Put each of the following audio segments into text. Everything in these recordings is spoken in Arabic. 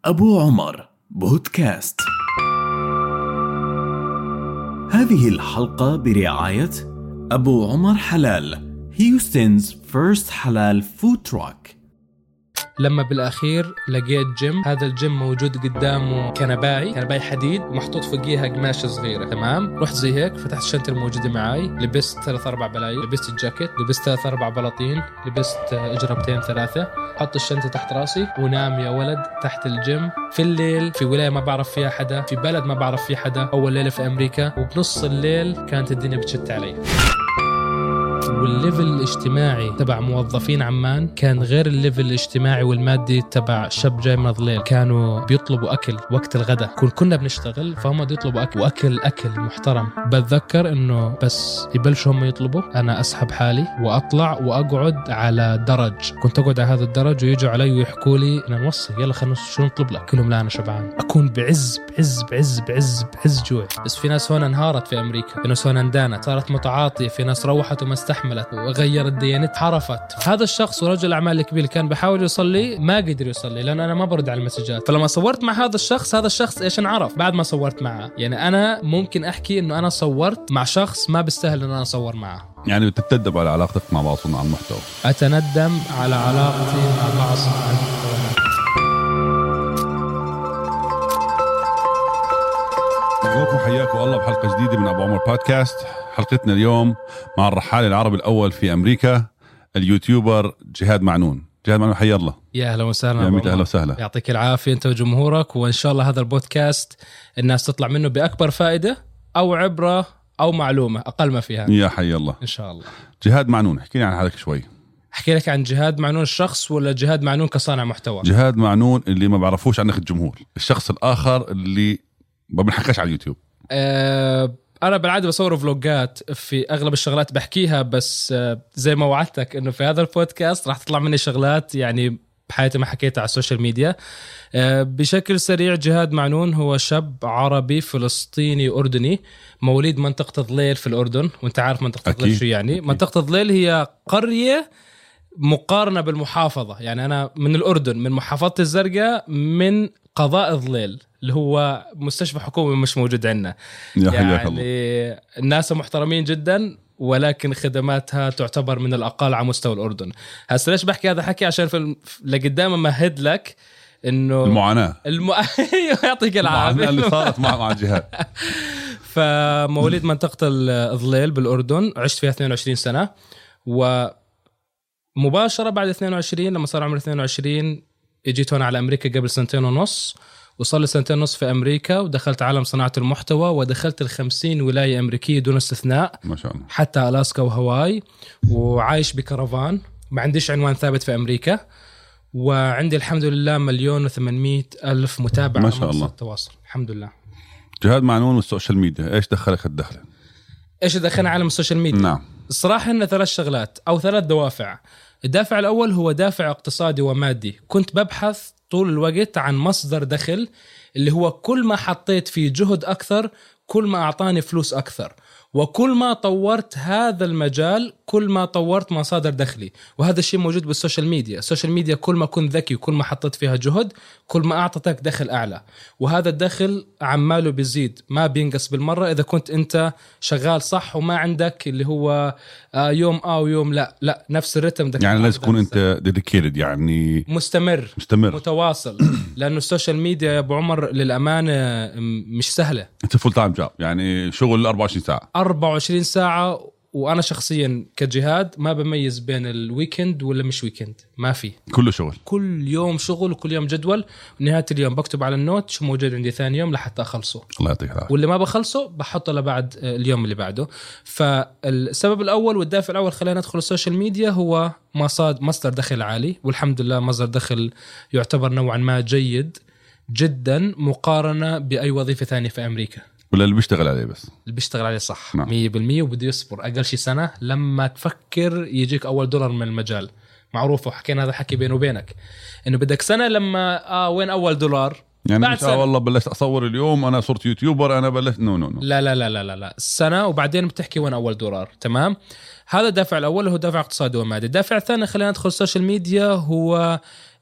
أبو عمر بودكاست. هذه الحلقة برعاية أبو عمر حلال، هيوستن's first حلال food truck. لما بالأخير لقيت جيم، هذا الجيم موجود قدامه كنباي حديد ومحطوط فوقيها قماشة صغيرة. تمام، رحت زي هيك، فتحت الشنطة الموجودة معاي، لبست 3-4 بلايين، لبست الجاكيت، لبست 3-4 بلاطين، لبست إجربتين 3، حط الشنطة تحت راسي ونام يا ولد تحت الجيم في الليل، في ولاية ما بعرف فيها حدا، في بلد ما بعرف فيه حدا، أول ليلة في أمريكا، وبنص الليل كانت الدنيا بتشت علي. والليفل الاجتماعي تبع موظفين عمان كان غير الليفل الاجتماعي والمادي تبع شاب جاي من ظليل. كانوا بيطلبوا أكل وقت الغداء، كنا بنشتغل فهم بيطلبوا أكل، أكل محترم. بتذكر إنه بس يبلشوا هم يطلبوا، أنا أسحب حالي وأطلع وأقعد على درج. كنت أقعد على هذا الدرج ويجوا علي ويحكوا لي أنا نوصي، يلا خلنا شو نطلب لك. كلهم لا أنا شبعان. أكون بعز جوع. بس في ناس هون انهارت في أمريكا، في ناس هون اندانت، صارت متعاطية، في ناس روحت وما استحملت وغيرت ديانت، حرفت. هذا الشخص ورجل أعمال كبير كان بحاول يصلي، ما قدر يصلي لأن أنا ما برد على المسجات. فلما صورت مع هذا الشخص إيش انعرف بعد ما صورت معه؟ يعني أنا ممكن أحكي إنه أنا صورت مع شخص ما بيستاهل إن أنا أصور معه. يعني بتتندم على علاقتك مع بعض صناع المحتوى؟ أتندم على علاقتي مع بعض صناع المحتوى. حياكم الله بحلقة جديدة من أبو عمر بودكاست. حلقتنا اليوم مع الرحال العربي الأول في أمريكا، اليوتيوبر جهاد معنون. جهاد معنون، حيا الله. يا أهلا وسهلا. يا أهلا وسهلا. يعطيك العافية أنت وجمهورك، وإن شاء الله هذا البودكاست الناس تطلع منه بأكبر فائدة أو عبرة أو معلومة أقل ما فيها. يا حيا الله إن شاء الله. جهاد معنون، احكيني عن حالك شوي. احكي لك عن جهاد معنون الشخص ولا جهاد معنون كصانع محتوى؟ جهاد معنون اللي ما بعرفوش عنك الجمهور، الشخص الآخر اللي ما بنحكاش على اليوتيوب. أنا بالعادة بصور فلوجات في أغلب الشغلات بحكيها، بس زي ما وعدتك إنه في هذا البودكاست راح تطلع مني شغلات يعني بحياتي ما حكيتها على السوشيال ميديا. بشكل سريع، جهاد معنون هو شاب عربي فلسطيني أردني، مواليد منطقة ظليل في الأردن. وانت عارف منطقة ظليل شو يعني؟ أكيد. منطقة ظليل هي قرية مقارنة بالمحافظة، يعني أنا من الأردن، من محافظة الزرقاء، من قضاء ظليل اللي هو مستشفى حكومي مش موجود عندنا. يعني الناس محترمين جدا، ولكن خدماتها تعتبر من الأقل على مستوى الأردن. هسه ليش بحكي هذا حكي؟ عشان لقدام مهد لك إنه المعاناة يعطيك العافية اللي صارت مع جهاد. فمواليد منطقة الظليل بالأردن، عشت فيها 22 سنة، ومباشرة بعد 22 لما صار عمري 22 اجيت هنا على أمريكا قبل 2.5 سنة، وصار لي 2.5 سنة في أمريكا، ودخلت عالم صناعة المحتوى، ودخلت 50 ولاية أمريكية دون استثناء، ما شاء الله، حتى ألاسكا وهواي، وعايش بكرفان، ما عنديش عنوان ثابت في أمريكا، وعندي الحمد لله 1,800,000 متابع ما شاء الله التواصل الحمد لله. جهاد معنون والسوشيال ميديا، إيش دخلك الدخلة؟ إيش دخلنا عالم السوشيال ميديا؟ نعم، الصراحة إن 3 شغلات أو 3 دوافع. الدافع الأول هو دافع اقتصادي ومادي. كنت ببحث طول الوقت عن مصدر دخل، اللي هو كل ما حطيت فيه جهد أكثر كل ما أعطاني فلوس أكثر، وكل ما طورت هذا المجال كل ما طورت مصادر دخلي. وهذا الشيء موجود بالسوشيال ميديا. السوشيال ميديا كل ما كنت ذكي وكل ما حطيت فيها جهد كل ما أعطتك دخل أعلى، وهذا الدخل عماله بيزيد ما بينقص بالمرة إذا كنت أنت شغال صح وما عندك اللي هو يوم ويوم لا نفس الرتم. يعني لازم تكون أنت dedicated، يعني مستمر متواصل. لأنه السوشيال ميديا يا أبو عمر للأمانة مش سهلة. أنت فول تايم جاب، يعني شغل 24 ساعة. وأنا شخصيا كجهاد ما بميز بين الويكند ولا مش ويكند، ما في، كله شغل، كل يوم شغل وكل يوم جدول. ونهاية اليوم بكتب على النوت شو موجود عندي ثاني يوم لحتى أخلصه. الله يعطيك العافية. واللي ما بخلصه بحطه لبعد اليوم اللي بعده. فالسبب الأول والدافع الأول خلينا ندخل السوشيال ميديا هو مصدر دخل عالي، والحمد لله مصدر دخل يعتبر نوعا ما جيد جدا مقارنة بأي وظيفة ثانية في أمريكا. ولا اللي بيشتغل عليه، بس اللي بيشتغل عليه صح 100%. نعم. وبده يصبر أقل شي سنة لما تفكر يجيك أول $1 من المجال. معروف وحكينا هذا حكي بينه وبينك إنه بدك سنة لما وين أول $. يعني بعد والله بلشت أصور اليوم أنا صرت يوتيوبر أنا بلشت نو لا لا لا لا لا لا سنة وبعدين بتحكي وين أول $. تمام. هذا الدافع الأول هو دافع اقتصادي ومادي. الدافع الثاني خلينا ندخل السوشيال ميديا هو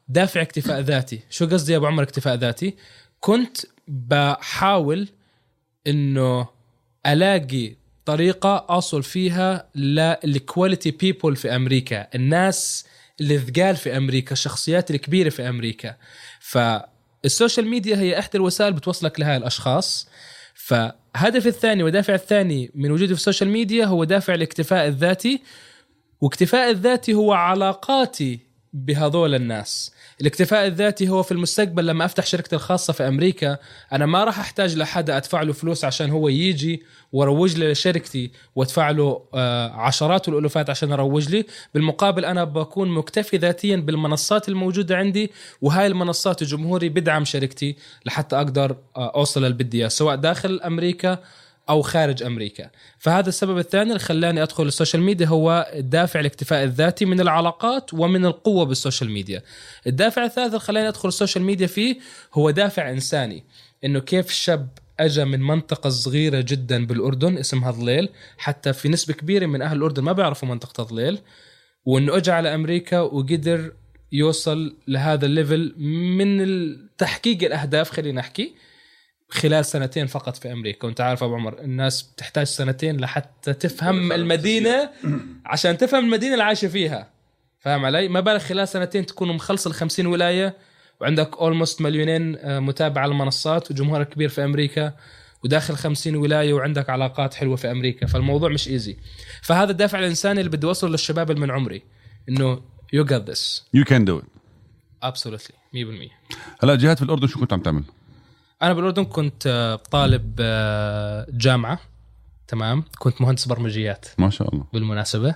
دافع اكتفاء ذاتي. شو قصدي يا أبو عمر اكتفاء ذاتي؟ كنت بحاول إنه ألاقي طريقة أوصل فيها للكواليتي بيبول في أمريكا، الناس اللي ثقال في أمريكا، الشخصيات الكبيرة في أمريكا. فالسوشيال ميديا هي إحدى الوسائل بتوصلك لهاي الأشخاص. فهدف الثاني ودافع الثاني من وجودي في السوشيال ميديا هو دافع الاكتفاء الذاتي، واكتفاء الذاتي هو علاقاتي بهذول الناس. الاكتفاء الذاتي هو في المستقبل لما أفتح شركتي الخاصة في أمريكا، أنا ما راح أحتاج لحد أدفع له فلوس عشان هو يجي وروج لي لشركتي وادفع له عشرات الألوفات عشان أروج لي. بالمقابل أنا بكون مكتفي ذاتيا بالمنصات الموجودة عندي، وهاي المنصات جمهوري بدعم شركتي لحتى أقدر أوصل للبدية سواء داخل أمريكا أو خارج أمريكا. فهذا السبب الثاني اللي خلاني أدخل السوشيال ميديا، هو دافع الاكتفاء الذاتي من العلاقات ومن القوة بالسوشيال ميديا. الدافع الثالث اللي خلاني أدخل السوشيال ميديا فيه هو دافع إنساني، إنه كيف شاب أجا من منطقة صغيرة جدا بالأردن اسمها ضليل، حتى في نسبة كبيرة من أهل الأردن ما بيعرفوا منطقة ضليل، وإنه أجا على أمريكا وقدر يوصل لهذا الليفل من تحقيق الأهداف. خلينا نحكي خلال 2 فقط في أمريكا. وانت عارف أبو عمر الناس بتحتاج 2 لحتى تفهم المدينة، عشان تفهم المدينة اللي عايشة فيها، فاهم علي؟ ما بالك خلال 2 تكونوا مخلص 50 ولاية وعندك almost 2,000,000 متابع على المنصات وجمهورك كبير في أمريكا وداخل 50 ولاية وعندك علاقات حلوة في أمريكا. فالموضوع مش إيزي. فهذا الدافع الإنساني اللي بدي أوصل للشباب اللي من عمري، إنه you got this, you can do it absolutely 100%. هلا جهاد في الأردن شو كنت عم تعمل؟ أنا بالأردن كنت طالب جامعة، تمام. كنت مهندس برمجيات ما شاء الله بالمناسبة،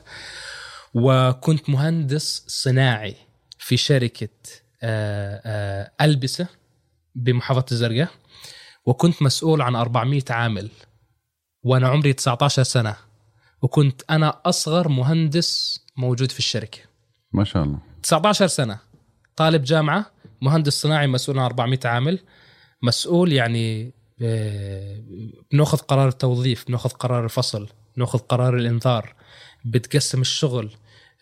وكنت مهندس صناعي في شركة ألبسة بمحافظة الزرقاء، وكنت مسؤول عن 400 عامل وأنا عمري 19 سنة، وكنت أنا أصغر مهندس موجود في الشركة. ما شاء الله 19 سنة طالب جامعة، مهندس صناعي، مسؤول عن 400 عامل، مسؤول يعني بناخذ قرار التوظيف، بناخذ قرار الفصل، بناخذ قرار الإنذار، بتقسم الشغل،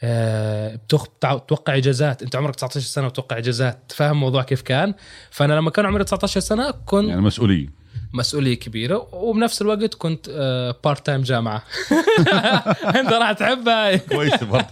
بتوقع إجازات. أنت عمرك 19 سنة وتوقع إجازات، تفهم الموضوع كيف كان؟ فأنا لما كان عمري 19 سنة كنت يعني مسؤولية كبيرة، وبنفس الوقت كنت بارت تايم جامعة. أنت راح تحبها. كويس.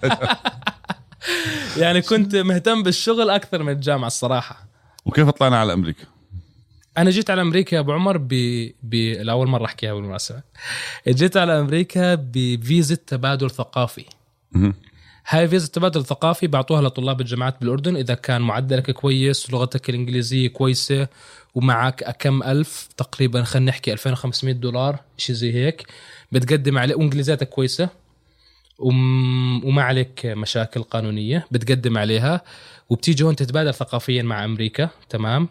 يعني كنت مهتم بالشغل أكثر من الجامعة الصراحة. وكيف طلعنا على أمريكا؟ أنا جيت على أمريكا يا أبو عمر الأول مرة أحكيها بالمناسبة. جيت على أمريكا بفيزا تبادل ثقافي. هاي فيزا التبادل الثقافي بعطوها لطلاب الجامعات بالأردن إذا كان معدلك كويس ولغتك الإنجليزية كويسة ومعك كم ألف، تقريبا خلينا نحكي $2,500 شيء زي هيك، بتقدم عليه، وإنجليزاتك كويسة وما عليك مشاكل قانونية بتقدم عليها، وبتيجي هون تتبادل ثقافيا مع أمريكا، تمام.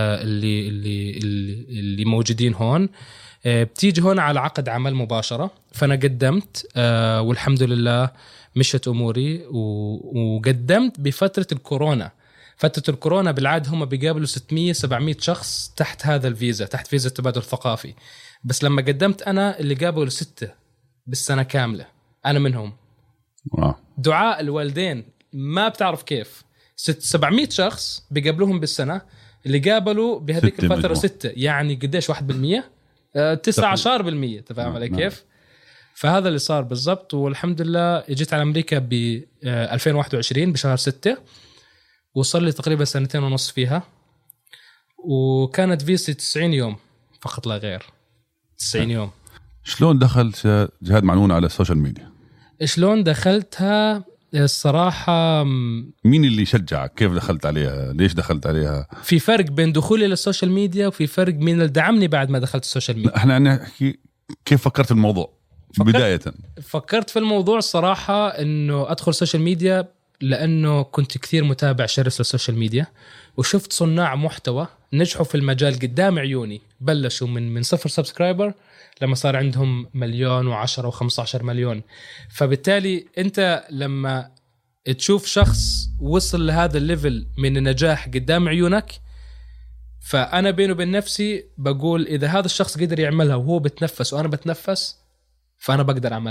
اللي موجودين هون، بتيجي هون على عقد عمل مباشرة. فأنا قدمت والحمد لله مشت أموري، وقدمت بفترة الكورونا. فترة الكورونا بالعادة هم بيقابلوا 600-700 شخص تحت هذا الفيزا، تحت فيزا التبادل الثقافي. بس لما قدمت أنا اللي قابلوا 6 بالسنة كاملة، أنا منهم. دعاء الوالدين ما بتعرف كيف 700 شخص بيقابلوهم بالسنة، اللي قابلوا بهذيك الفترة 6، يعني قديش 1%؟ 19%. تفهم علي كيف؟ فهذا اللي صار بالضبط. والحمد لله جيت على أمريكا ب 2021 بشهر 6، وصل لي تقريبا 2.5 سنين فيها، وكانت فيزا 90 يوم فقط لا غير. 90 يوم. شلون دخلت جهاد معلول على السوشيال ميديا؟ شلون دخلتها؟ الصراحة مين اللي شجعك؟ كيف دخلت عليها؟ ليش دخلت عليها؟ في فرق بين دخولي للسوشيال ميديا وفي فرق مين اللي دعمني بعد ما دخلت السوشيال ميديا. احنا نحكي كيف فكرت في الموضوع. بداية فكرت في الموضوع الصراحة انه ادخل السوشيال ميديا لانه كنت كثير متابع شرس للسوشيال ميديا، وشفت صناع محتوى نجحوا في المجال قدام عيوني، بلشوا من 0 سبسكرايبر لما صار عندهم 1,000,000 و10 و15 مليون. فبالتالي انت لما تشوف شخص وصل لهذا الليفل من النجاح قدام عيونك، فأنا بيني وبين نفسي بقول إذا هذا الشخص قدر يعملها وهو بتنفس وأنا بتنفس، فأنا بقدر أعملها.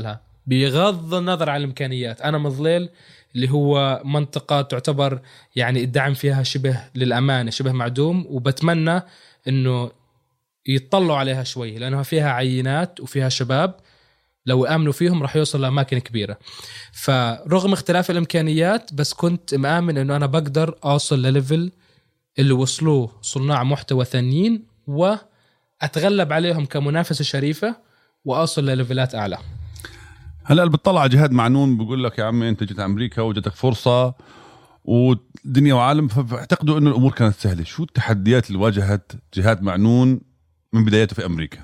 بغض النظر عن الإمكانيات. أنا مظليل اللي هو منطقة تعتبر يعني الدعم فيها شبه للأمانة شبه معدوم، وبتمنى إنه يتطلعوا عليها شوي لأنها فيها عينات وفيها شباب لو آمنوا فيهم رح يوصل لأماكن كبيرة. فرغم اختلاف الإمكانيات بس كنت مآمن إنه أنا بقدر أوصل لليفل اللي وصلوه صناع محتوى ثانيين وأتغلب عليهم كمنافسة شريفة وأوصل لليفلات أعلى. هلا بتطلع جهاد معنون بيقول لك يا عمي أنت جيت أمريكا وجدتك فرصة ودنيا وعالم، فاعتقدوا إنه الأمور كانت سهلة. شو التحديات اللي واجهت جهاد معنون من بدايته في أمريكا؟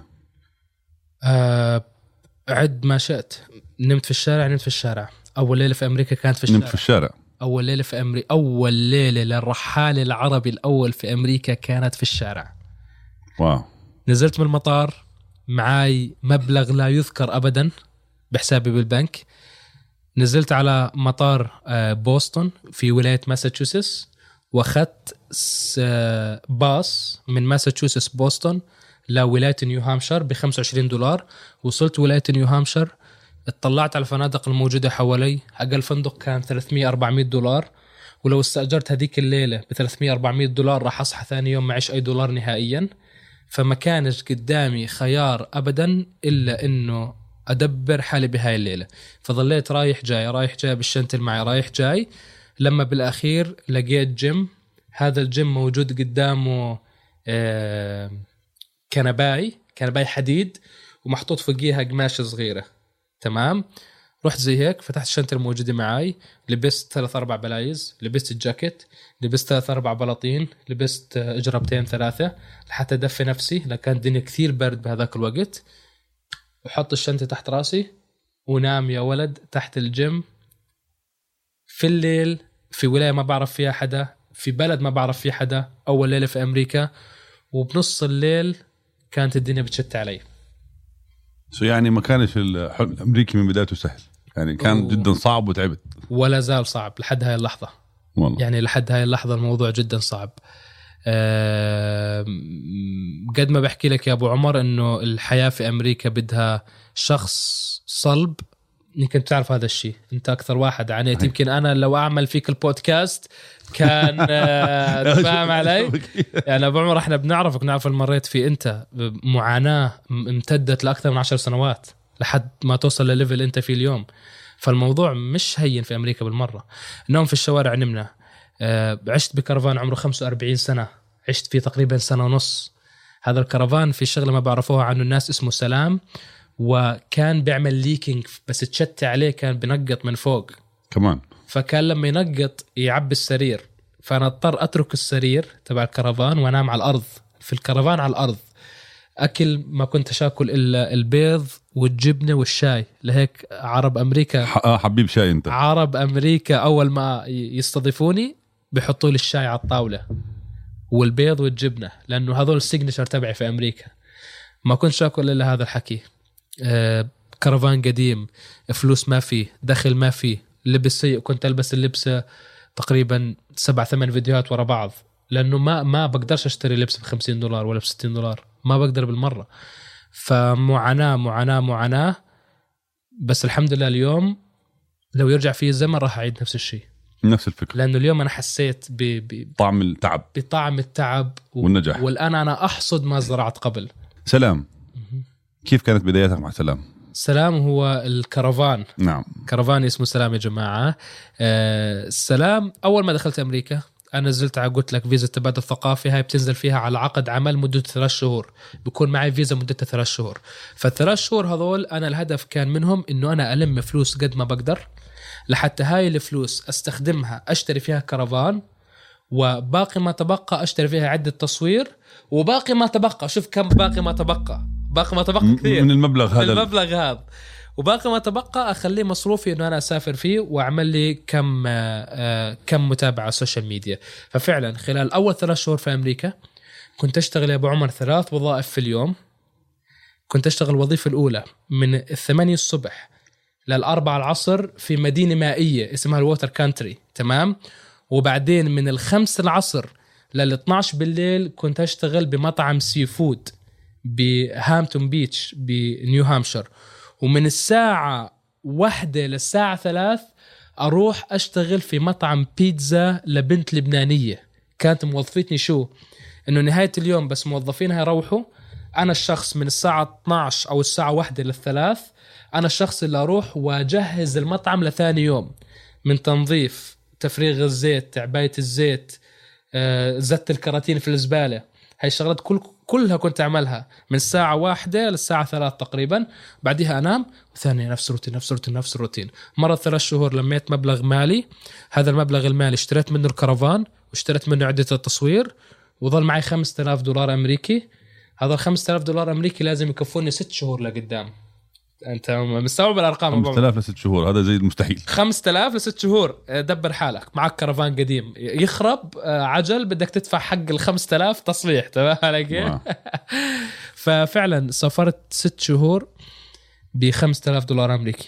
عد ما شئت. نمت في الشارع. أول ليلة في أمريكا كانت في الشارع. نمت في الشارع. أول ليلة في أمريكا، أول ليلة للرحال العربي الأول في أمريكا كانت في الشارع. واو. نزلت من المطار معاي مبلغ لا يذكر أبدا بحسابي بالبنك. نزلت على مطار بوسطن في ولاية ماساتشوستس، واخدت باص من ماساتشوستس بوسطن لولاية نيو هامشير $25. وصلت ولاية نيو هامشير، اطلعت على الفنادق الموجودة حوالي. أقل فندق كان $300-400، ولو استأجرت هذيك الليلة $300-400 راح أصحى ثاني يوم معيش أي دولار نهائيا. فما كانش قدامي خيار أبدا إلا إنه أدبر حالي بهاي الليلة. فظليت رايح جاي بالشنطة معي رايح جاي، لما بالأخير لقيت جيم. هذا الجيم موجود قدامه كنباي حديد ومحطوط فوقيها قماشة صغيرة. تمام. رحت زي هيك فتحت الشنطة الموجودة معي، لبست 3-4 بلايز، لبست الجاكيت، لبست 3-4 بلاطين، لبست إجربتين 3 لحتى أدفي نفسي لكان الدنيا كثير برد بهذاك الوقت. وحط الشنطة تحت راسي ونام يا ولد تحت الجيم في الليل في ولاية ما بعرف فيها حدا، في بلد ما بعرف فيه حدا، أول ليلة في أمريكا. وبنص الليل كانت الدنيا بتشت علي. يعني ما كانش الحلم الأمريكي من بدايته سهل، يعني كان جدا صعب وتعبت ولا زال صعب لحد هاي اللحظة والله. يعني لحد هاي اللحظة الموضوع جدا صعب. قد ما بحكي لك يا أبو عمر إنه الحياة في أمريكا بدها شخص صلب. يمكن تعرف هذا الشيء، أنت أكثر واحد عانيت. يمكن أنا لو أعمل فيك البودكاست كان فاهم علي يعني أبو عمر إحنا بنعرفك، نعرف المريت في أنت معاناة امتدت لأكثر من 10 سنوات لحد ما توصل لليفل أنت فيه اليوم. فالموضوع مش هين في أمريكا بالمرة. نوم في الشوارع نمنا. عشت بكرفان عمره 45 سنة، عشت فيه تقريبا 1.5 سنة. هذا الكرفان في شغلة ما بعرفوها عنه الناس اسمه سلام، وكان بيعمل ليكينج بس تشتي عليه كان بنقط من فوق كمان. فكان لما ينقط يعبي السرير، فأنا اضطر أترك السرير تبع الكرفان وأنام على الأرض في الكرفان على الأرض. أكل ما كنت أكل إلا البيض والجبنة والشاي. لهيك عرب أمريكا حبيب شاي أنت. عرب أمريكا أول ما يستضيفوني بيحطوا لي الشاي على الطاولة والبيض والجبنة، لأنه هذول السيجنتشر تبعي في أمريكا. ما كنت أكل إلا هذا الحكي. كرفان قديم، فلوس ما فيه، دخل ما فيه، لبس سيء. كنت ألبس اللبسة تقريبا 7-8 فيديوهات ورا بعض، لأنه ما بقدرش أشتري لبس $50 ولا $60، ما بقدر بالمرة. فمعاناة. بس الحمد لله اليوم لو يرجع فيه الزمن راح أعيد نفس الشيء، نفس الفكرة، لأنه اليوم أنا حسيت بطعم التعب والنجاح. والآن أنا أحصد ما زرعت قبل. سلام، كيف كانت بدايتك مع سلام؟ سلام هو الكرفان. نعم، كرفان اسمه سلام يا جماعة. سلام أول ما دخلت أمريكا أنا نزلت على قلت لك فيزا تبادل ثقافي، هاي بتنزل فيها على عقد عمل مدة 3 شهور، بيكون معي فيزا مدتها 3 شهور. ف3 شهور هذول أنا الهدف كان منهم إنه أنا ألم فلوس قد ما بقدر لحتى هاي الفلوس أستخدمها أشتري فيها كرفان، وباقي ما تبقى أشتري فيها عدة تصوير، وباقي ما تبقى شوف كم باقي ما تبقى كثير من المبلغ هذا وباقي ما تبقى أخليه مصروفي إنه أنا أسافر فيه وأعمل لي كم متابعة على السوشيال ميديا. ففعلا خلال أول 3 شهور في أمريكا كنت أشتغل يا أبو عمر 3 وظائف في اليوم. كنت أشتغل الوظيفة الأولى من 8 الصبح لل4 العصر في مدينة مائية اسمها الووتر كانتري، تمام. وبعدين من 5 العصر لل12 بالليل كنت أشتغل بمطعم سي فود بهامبتون بيتش بنيو هامشير. ومن الساعة 1 للساعة 3 أروح أشتغل في مطعم بيتزا لبنت لبنانية. كانت موظفتني شو إنه نهاية اليوم بس موظفينها يروحوا، أنا الشخص من الساعة 12 أو الساعة 1 لل3 أنا الشخص اللي أروح وأجهز المطعم لثاني يوم، من تنظيف، تفريغ الزيت، تعباية الزيت، زت الكراتين في الزبالة. هاي الشغلات كلها كنت أعملها من الساعة 1 للساعة 3 تقريبا. بعدها أنام وثانية نفس الروتين. مرة 3 شهور لميت مبلغ مالي، هذا المبلغ المالي اشتريت منه الكرفان واشتريت منه عدة التصوير، وظل معي $5000 أمريكي. هذا $5000 أمريكي لازم يكفوني 6 شهور لقدام. أنت مستوعب الأرقام؟ 5000 ل6 شهور هذا زي المستحيل. 5000 ل6 شهور. دبر حالك، معك كرفان قديم يخرب عجل، بدك تدفع حق 5000 تصليح، تمام عليك؟ ففعلا سافرت 6 شهور $5000 أمريكي.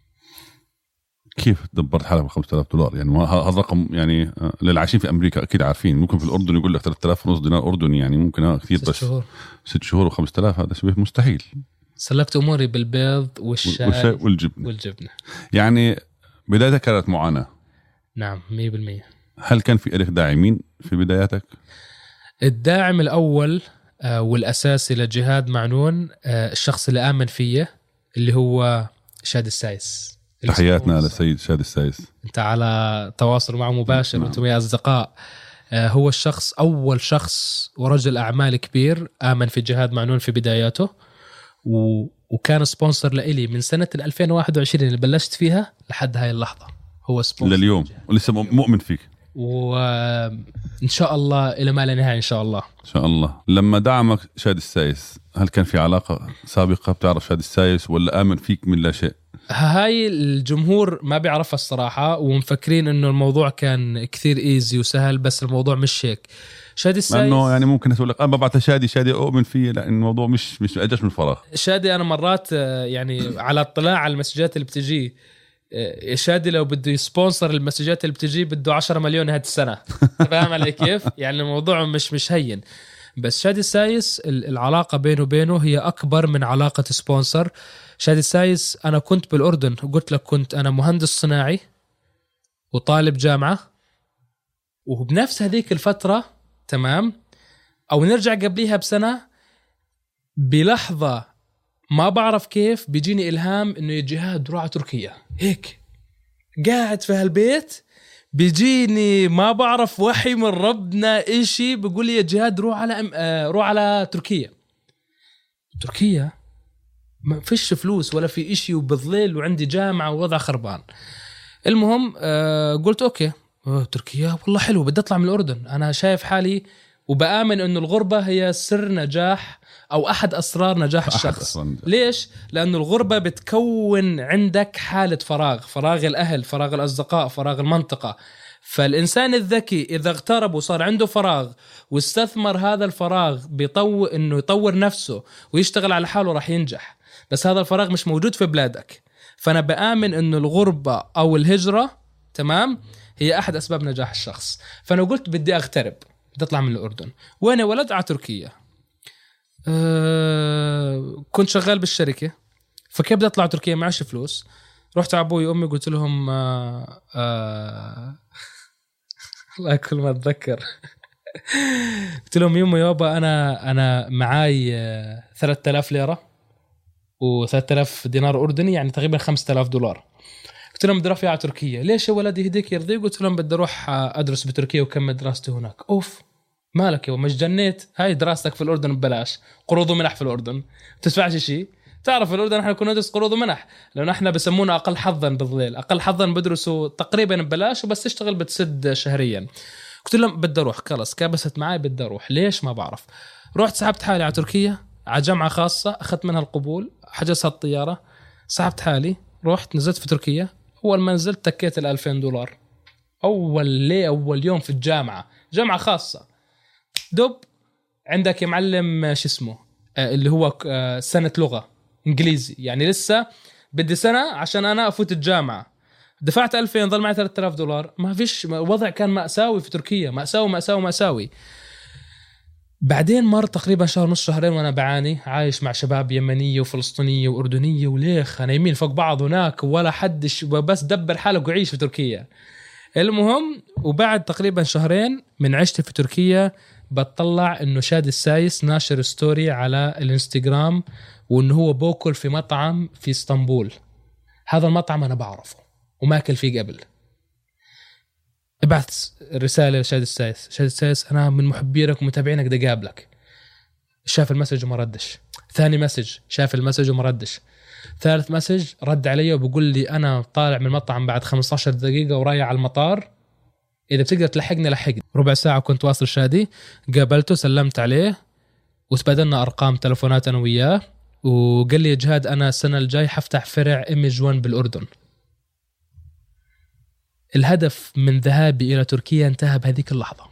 كيف دبرت حالك $5000 يعني؟ هذا رقم يعني للعايشين في أمريكا أكيد عارفين. ممكن في الأردن يقول لك $3500 أردني يعني ممكن كثير، بس 6 شهور و5000 هذا شبه مستحيل. سلكت أموري بالبيض والشاي والجبنة. يعني بدايتك كانت معاناة. نعم 100%. هل كان في لك داعمين في بداياتك؟ الداعم الأول والأساسي لجهاد معنون الشخص اللي آمن فيه اللي هو شادي السايس. تحياتنا للسيد شادي السايس، انت على تواصل معه مباشر. نعم. وانتم يا أصدقاء. هو الشخص، أول شخص ورجل أعمال كبير آمن في جهاد معنون في بداياته، وكان سبونسر لإلي من سنة 2021 اللي بلشت فيها لحد هاي اللحظة. هو سبونسر لليوم ولسه مؤمن فيك، وإن شاء الله إلى ما لا نهاية. إن شاء الله. إن شاء الله. لما دعمك شادي السايس، هل كان في علاقة سابقة بتعرف شادي السايس ولا آمن فيك من لا شيء؟ هاي الجمهور ما بيعرفها الصراحة، ومفكرين إنه الموضوع كان كثير إيزي وسهل، بس الموضوع مش هيك. شادي السايس لأنه يعني ممكن تقول لك أنا ببعت شادي أؤمن فيه، لأن الموضوع مش أجاش من فراغ. شادي أنا مرات يعني على اطلاع على المسجات اللي بتجي، شادي لو بده يسبونسر المسجات اللي بتجي بده 10 مليون هذه السنة. فاهم علي كيف؟ يعني الموضوع مش هين. بس شادي السايس العلاقة بينه وبينه هي أكبر من علاقة سبونسر. شادي السايس أنا كنت بالأردن، وقلت لك كنت أنا مهندس صناعي وطالب جامعة، وبنفس هذيك الفترة تمام، أو نرجع قبليها بسنة، بلحظة ما بعرف كيف بيجيني إلهام إنه جهاد روح على تركيا. هيك قاعد في هالبيت بيجيني ما بعرف وحي من ربنا إشي بيقول لي يا جهاد روح على تركيا. ما فيش فلوس ولا في إشي وبظليل وعندي جامعة ووضع خربان. المهم قلت أوكي تركيا والله حلو، بدي أطلع من الأردن. أنا شايف حالي وبآمن إنه الغربة هي سر نجاح أو أحد أسرار نجاح الشخص. ليش؟ لأنه الغربة بتكون عندك حالة فراغ الأهل، فراغ الأصدقاء، فراغ المنطقة. فالإنسان الذكي إذا اغترب وصار عنده فراغ واستثمر هذا الفراغ إنه يطور نفسه ويشتغل على حاله راح ينجح. بس هذا الفراغ مش موجود في بلادك. فأنا بآمن إنه الغربة أو الهجرة تمام هي أحد أسباب نجاح الشخص. فأنا قلت بدي أغترب، بدي أطلع من الأردن. وأنا ولد على تركيا. كنت شغال بالشركة، فكيف بدي أطلع تركيا معاش فلوس. رحت على أبوي وأمي قلت لهم الله كل ما أتذكر قلت لهم يوم يابا أنا معاي 3000 ليرة و3000 دينار أردني، يعني تقريبا $5000. قلت لهم بدي أروح على تركيا. ليش يا ولدي يهديك يرضيك؟ قلت لهم بدي أروح أدرس بتركيا وكمل دراستي هناك. أوف مالك يا مش جنيت؟ هاي دراستك في الأردن ببلاش، قروض ومنح في الأردن، تدفعش شيء. تعرف في الأردن احنا كنا ندرس قروض ومنح، لأن احنا بسمونا أقل حظا بالظليل. أقل حظا بدرسوا تقريبا ببلاش وبس تشتغل بتسد شهريا. قلت لهم بدي أروح، خلص كابست معي بدي أروح. ليش ما بعرف. رحت سحبت حالي على تركيا على جامعة خاصة، أخذت منها القبول، حجزها الطيارة، سحبت حالي، رحت نزلت في تركيا. أول ما نزلت تكيت $2000 أول يوم في الجامعة، جامعة خاصة. دب عندك يا معلم شو اسمه اللي هو سنة لغة إنجليزي، يعني لسه بدي سنة عشان أنا أفوت الجامعة. دفعت 2000 ظل معي $3000. ما فيش، وضع كان مأساوي في تركيا، مأساوي. بعدين مر تقريبا شهر نص شهرين وانا بعاني عايش مع شباب يمنيه وفلسطينيه واردنيه وليخ انا يمين فوق بعض هناك ولا حدش بس دبر حالك وعيش في تركيا. المهم وبعد تقريبا شهرين من عشتي في تركيا بتطلع انه شادي السايس ناشر ستوري على الانستغرام وانه هو بوكل في مطعم في اسطنبول. هذا المطعم انا بعرفه وما اكل فيه قبل. ابعث رساله لشادي السايس. شادي السايس انا من محبينك ومتابعينك بدي اقابلك. شاف المسج وما ردش. ثاني مسج شاف المسج وما ردش. ثالث مسج رد علي وبقول لي انا طالع من المطعم بعد 15 دقيقه ورايح على المطار اذا بتقدر تلحقني لحقني. ربع ساعه كنت واصل شادي قابلته سلمت عليه وتبادلنا ارقام تلفونات انا وياه وقال لي يا جهاد انا السنه الجاي حفتح فرع إيمج 1 بالاردن. الهدف من ذهابي الى تركيا انتهى بهذيك اللحظه.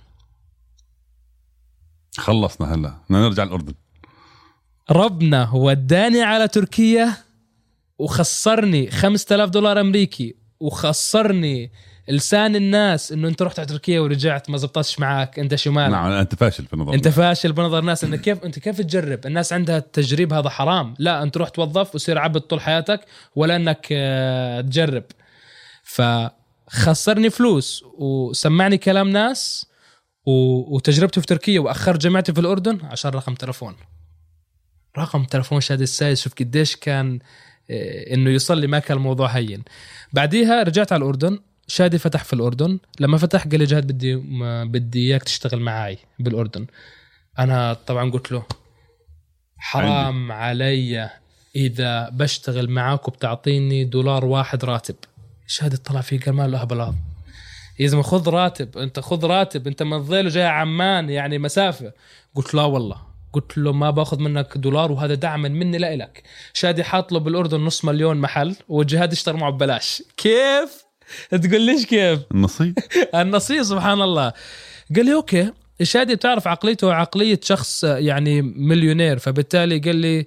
خلصنا هلا بدنا نرجع الأردن. ربنا وداني على تركيا وخسرني $5,000 أمريكي وخسرني لسان الناس انه انت رحت على تركيا ورجعت ما زبطتش معك انت شو مالك. نعم انت فاشل في نظر انت فاشل بنظر الناس. انه كيف تجرب؟ الناس عندها التجريب هذا حرام. لا انت روح توظف وصير عبد طول حياتك ولا انك تجرب. فخسرني فلوس وسمعني كلام ناس وتجربتي في تركيا واخر جامعتي في الاردن عشان رقم تلفون شادي السايس. شوف قديش كان انه يصلي ما كان الموضوع هين. بعديها رجعت على الاردن. شادي فتح في الأردن. لما فتح قال لي جهاد بدي إياك تشتغل معاي بالأردن. أنا طبعا قلت له حرام علي إذا بشتغل معاك وبتعطيني $1 راتب. شادي طلع فيه قال ما له أهبل إذا ما خذ راتب أنت من الظيل وجاي عمان يعني مسافة. قلت لا والله. قلت له ما باخذ منك $1 وهذا دعما مني لإلك. شادي حاط له بالأردن $500,000 محل وجهاد يشتغل معه ببلاش. كيف تقول ليش كيف النصيب سبحان الله. قال لي اوكي. شادي بتعرف عقليته عقلية شخص يعني مليونير فبالتالي قال لي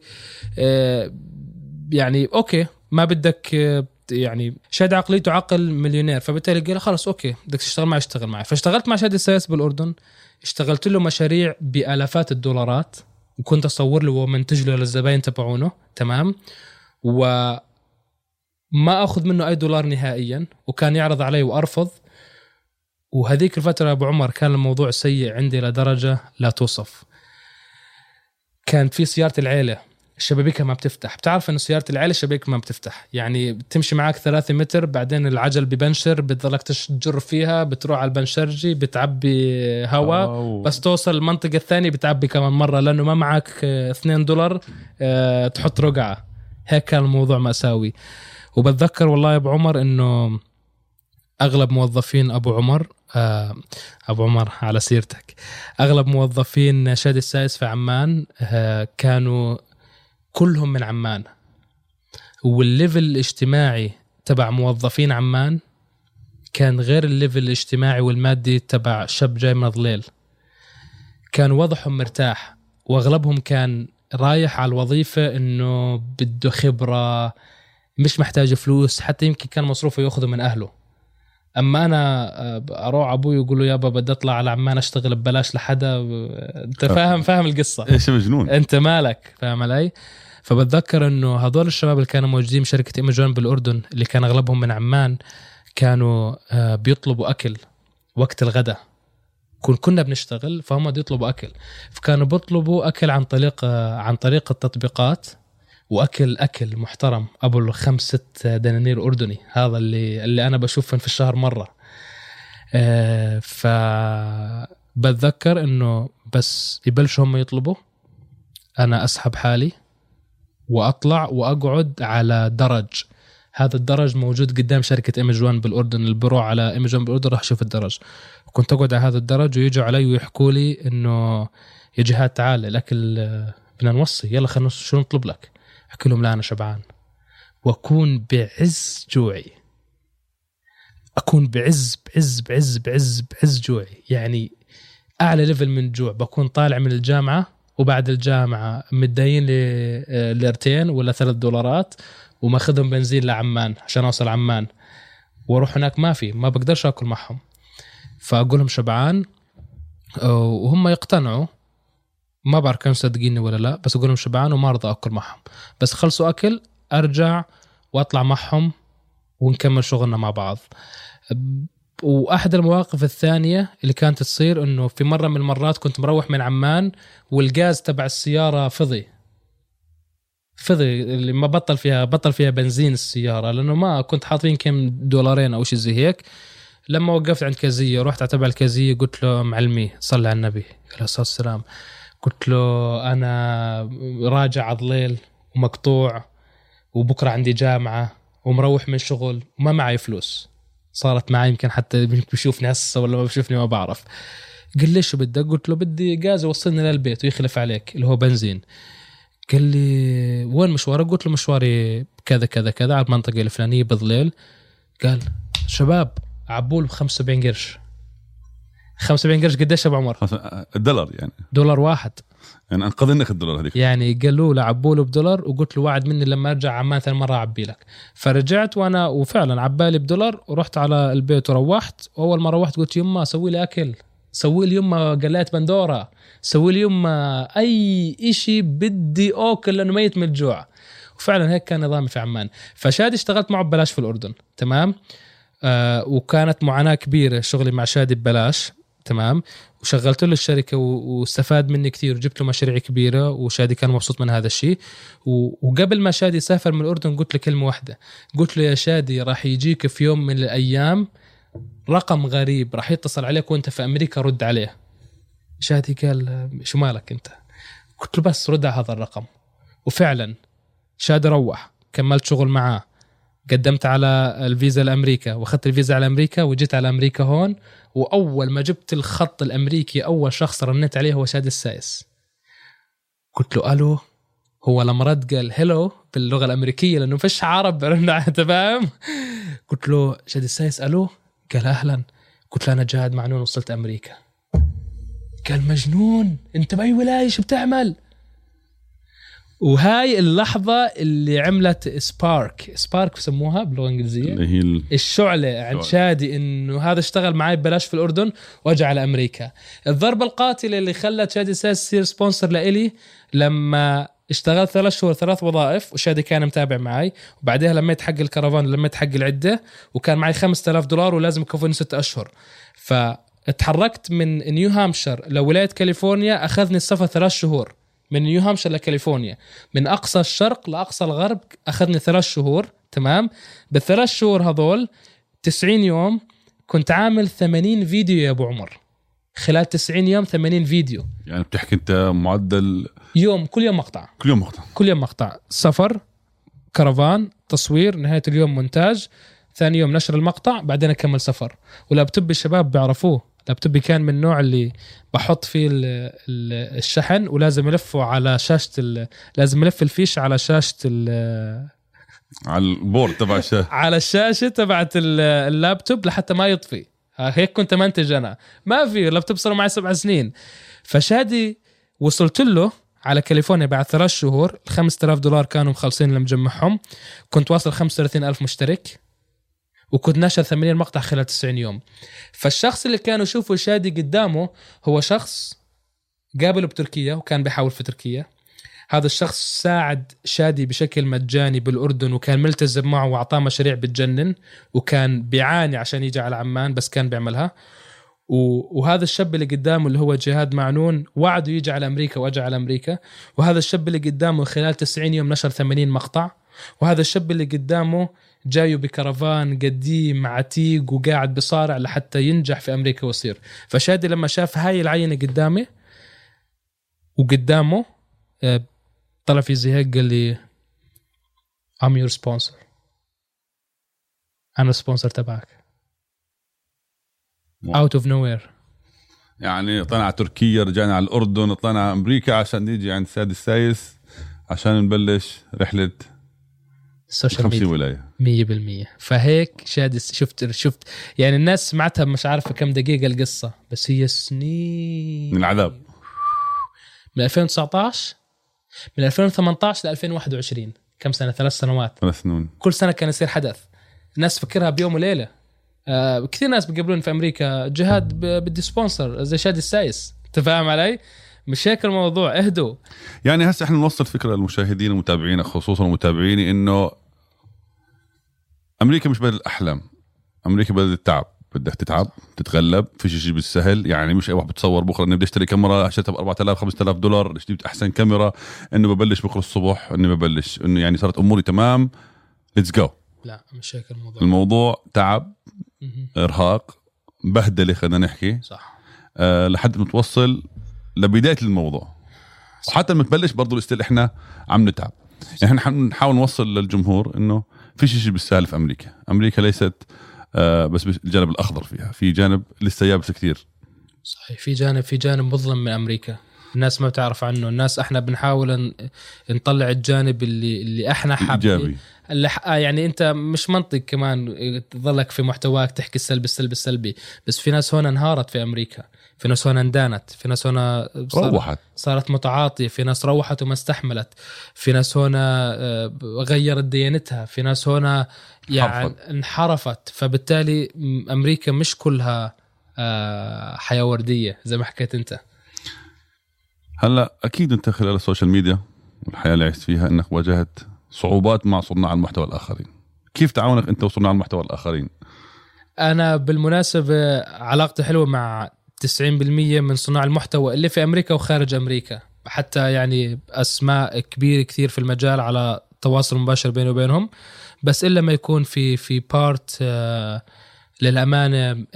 يعني اوكي ما بدك يعني شادي عقليته عقل مليونير فبالتالي قال خلاص اوكي بدك تشتغل معي اشتغل معي. فاشتغلت مع شادي السايس بالاردن. اشتغلت له مشاريع بآلافات الدولارات وكنت اصور له ومنتج له للزباين تبعونه تمام وما أخذ منه أي $1 نهائيا وكان يعرض علي وأرفض. وهذيك الفترة أبو عمر كان الموضوع سيء عندي لدرجة لا توصف. كانت في سيارة العيلة الشبابيكها ما بتفتح. بتعرف أن سيارة العيلة الشبابيك ما بتفتح يعني بتمشي معك 3 متر بعدين العجل ببنشر بتضلك تجر فيها بتروح على البنشرجي بتعبي هواء بس توصل المنطقة الثانية بتعبي كمان مرة لأنه ما معك $2 تحط رقعة. هيك كان الموضوع مأساوي. وبتذكر والله يا أبو عمر إنه أغلب موظفين أبو عمر على سيرتك أغلب موظفين شادي السايس في عمان كانوا كلهم من عمان. والليفل الاجتماعي تبع موظفين عمان كان غير الليفل الاجتماعي والمادي تبع شاب جاي من ضليل. كان وضعهم مرتاح وأغلبهم كان رايح على الوظيفة إنه بده خبرة مش محتاج فلوس حتى يمكن كان مصروفه يأخذه من أهله. أما أنا أروح أبوي يقول له يابا بدي أطلع على عمان أشتغل ببلاش لحدا. أنت فاهم القصة إيش مجنون أنت مالك فاهم علي. فبتذكر إنه هذول الشباب اللي كانوا موجودين بشركة إيمج 1 بالأردن اللي كان أغلبهم من عمان كانوا بيطلبوا أكل وقت الغداء. كنا بنشتغل فهم بيطلبوا أكل فكانوا بيطلبوا أكل عن طريق التطبيقات وأكل محترم أبو 5-6 دنانير أردني. هذا اللي أنا بشوفهم في الشهر مرة. فبتذكر إنه بس يبلشوا هم يطلبوا أنا أسحب حالي وأطلع وأقعد على درج. هذا الدرج موجود قدام شركة إيمج 1 بالأردن. البروع على إيمج 1 بالأردن راح أشوف الدرج. كنت أقعد على هذا الدرج ويجوا علي ويحكوا لي إنه يا جهاد تعال الأكل بدنا نوصي يلا خلنا شو نطلب لك. أحكي لهم لا أنا شبعان وأكون بعز جوعي. أكون بعز جوعي يعني أعلى ليفل من الجوع. بكون طالع من الجامعة وبعد الجامعة متدين $2 ولا $3 وما أخذهم بنزين لعمان عشان أوصل عمان وأروح هناك ما بقدرش أكل معهم. فأقولهم شبعان وهم يقتنعوا ما بعرف كانوا صدقيني ولا لا، بس أقولهم شبعان وما أرضى أكل معهم، بس خلصوا أكل أرجع وأطلع معهم ونكمل شغلنا مع بعض. وأحد المواقف الثانية اللي كانت تصير إنه في مرة من المرات كنت مروح من عمان والغاز تبع السيارة فضي اللي ما بطل فيها بنزين السيارة، لأنه ما كنت حاطين كم $2 أو شيء زي هيك. لما وقفت عند كازية رحت أتبع الكازية قلت له معلمي صلى على النبي عليه الصلاة والسلام، قلت له أنا راجع عضليل ومقطوع وبكرة عندي جامعة ومروح من شغل وما معي فلوس، صارت معي يمكن حتى بيشوفني هسه ولا ما بيشوفني ما بعرف. قال لي شو بدك؟ قلت له بدي غاز يوصلني للبيت ويخلف عليك اللي هو بنزين. قال لي وين مشوارك؟ قلت له مشواري كذا كذا كذا على المنطقة الفلانية بضليل. قال شباب عبول ب75 قرش. 75 قرش قديش ابو عمر؟ $1 يعني دولار واحد يعني انقذنك $1 هذيك يعني. قالوا له عبوله $1 وقلت له وعد مني لما ارجع عمان ثاني مرة اعبي لك. فرجعت وانا وفعلا عبالي $1 ورحت على البيت وروحت. واول ما روحت قلت يما سوي لي اكل، سوي لي يما قلات بندوره، سوي لي يما اي اشي بدي اكل لانه ميت من الجوع. وفعلا هيك كان نظامي في عمان. فشادي اشتغلت معه ببلاش في الاردن تمام. وكانت معاناة كبيرة شغلي مع شادي ببلاش تمام. وشغلت له الشركة واستفاد مني كثير وجبت له مشاريع كبيرة وشادي كان مبسوط من هذا الشيء. وقبل ما شادي سافر من الأردن قلت له كلمة واحدة، قلت له يا شادي راح يجيك في يوم من الأيام رقم غريب راح يتصل عليك وانت في أمريكا رد عليه. شادي قال شو مالك انت؟ قلت له بس رد على هذا الرقم. وفعلا شادي روح كملت شغل معاه، قدمت على الفيزا لأمريكا واخذت الفيزا على أمريكا وجيت على أمريكا هون. وأول ما جبت الخط الأمريكي أول شخص رنيت عليه هو شادي السايس. قلت له ألو، هو لما رد قال هلو باللغة الأمريكية لأنه فيش عرب رنع تمام. قلت له شادي السايس ألو، قال أهلا. قلت له أنا جاد معنون وصلت أمريكا. قال مجنون أنت بأي ولاية شو بتعمل؟ وهاي اللحظة اللي عملت سبارك بسموها باللغة الإنجليزية اللي هي الشعلة عن شادي إنه هذا اشتغل معي ببلاش في الأردن وأجى على أمريكا. الضربة القاتلة اللي خلت شادي ساس يصير سبونسر لإلي لما اشتغلت 3 شهور 3 وظائف وشادي كان متابع معي. وبعدها لميت حق الكرفان لميت حق العدة وكان معي $5000 ولازم يكفوني 6 أشهر. فاتحركت من نيو هامشير لولاية كاليفورنيا، أخذني السفر 3 شهور من نيو هامشير لكاليفورنيا، من أقصى الشرق لأقصى الغرب أخذني 3 شهور تمام. ب3 شهور هذول 90 يوم كنت عامل 80 فيديو يا أبو عمر. خلال 90 يوم 80 فيديو. يعني بتحكي أنت معدل يوم كل يوم مقطع سفر كرفان تصوير نهاية اليوم مونتاج ثاني يوم نشر المقطع بعدين أكمل سفر. ولابتوب الشباب بيعرفوه لابتوبي كان من النوع اللي بحط فيه الشحن ولازم يلفه على شاشة لازم يلف الفيش على شاشة على البورد تبع الشاشة على الشاشة تبعت اللابتوب لحتى ما يطفي. هيك كنت منتج أنا، ما في لابتوب صار معي 7 سنين. فشادي وصلت له على كاليفورنيا بعد 3 شهور. $5000 كانوا مخلصين لمجمعهم. كنت واصل 35,000 مشترك وكنت نشر 80 مقطع خلال 90 يوم. فالشخص اللي كانوا يشوفوا شادي قدامه هو شخص قابله بتركيا وكان بيحاول في تركيا. هذا الشخص ساعد شادي بشكل مجاني بالأردن وكان ملتزم معه وعطاه مشاريع بتجنن وكان بيعاني عشان يجي على عمان بس كان بيعملها. وهذا الشاب اللي قدامه اللي هو جهاد معنون وعده يجي على أمريكا وأجى على أمريكا. وهذا الشاب اللي قدامه خلال 90 يوم نشر 80 مقطع. وهذا الشاب اللي قدامه جايو بكرفان قديم عتيق وقاعد بصارع لحتى ينجح في أمريكا ويصير. فشادي لما شاف هاي العينة قدامي وقدامه طلع في زي هيك قال لي I'm your sponsor، أنا سبونسر تبعك out of nowhere. يعني طلعنا على تركيا رجعنا على الأردن طلعنا على أمريكا عشان نيجي عند سادي السايس عشان نبلش رحلة السوشيال ميديا 50 ولاية 100%. فهيك شادي شفت يعني الناس سمعتها مش عارفة كم دقيقة القصة بس هي سنين من العذاب. من 2019 من 2018 ل 2021 كم سنة؟ 3 سنوات. 3 سنين. كل سنة كان يصير حدث الناس فكرها بيوم وليلة. كثير ناس بيقابلون في أمريكا جهاد بدي سبونسر زي شادي السايس تفهم علي. مش هيك الموضوع، اهدوا. يعني هسه احنا نوصل فكرة للمشاهدين والمتابعين، خصوصا المتابعين، انه امريكا مش بلد الاحلام، امريكا بلد التعب. بدك تتعب تتغلب، فيش شيء بالسهل. يعني مش اي واحد بتصور بكره اني بدي اشتري كاميرا اشتريتها ب 4000 5000 دولار، اشتريت احسن كاميرا، انه ببلش بكره الصبح، انه ببلش انه يعني صارت اموري تمام ليتس جو. لا مش هيك الموضوع تعب، ارهاق، بهدله، خلينا نحكي صح. لحد ما توصل لبدايه الموضوع. وحتى لما تبلش برضو الاستيل احنا عم نتعب. يعني احنا نحاول نوصل للجمهور انه فيش شيء بالسهل في امريكا. امريكا ليست بس الجانب الاخضر فيها، في جانب لسه يابس كثير. صحيح، في جانب مظلم من امريكا الناس ما بتعرف عنه. الناس احنا بنحاول نطلع الجانب اللي احنا حابين، اللي يعني انت مش منطق كمان تظلك في محتواك تحكي السلبي. بس في ناس هنا انهارت في امريكا، في ناس هنا اندانت، في ناس هنا صارت متعاطية، في ناس روحت وما استحملت، في ناس هنا غيرت ديانتها، في ناس هنا يعني انحرفت. فبالتالي امريكا مش كلها حياة وردية زي ما حكيت انت. هلا اكيد انت خلال السوشيال ميديا والحياه اللي عشت فيها انك واجهت صعوبات مع صناع المحتوى الاخرين. كيف تعاونك انت وصناع المحتوى الاخرين؟ انا بالمناسبه علاقتي حلوه مع 90% من صناع المحتوى اللي في امريكا وخارج امريكا، حتى يعني اسماء كبيره كثير في المجال على تواصل مباشر بيني وبينهم. بس الا ما يكون في بارت للامانه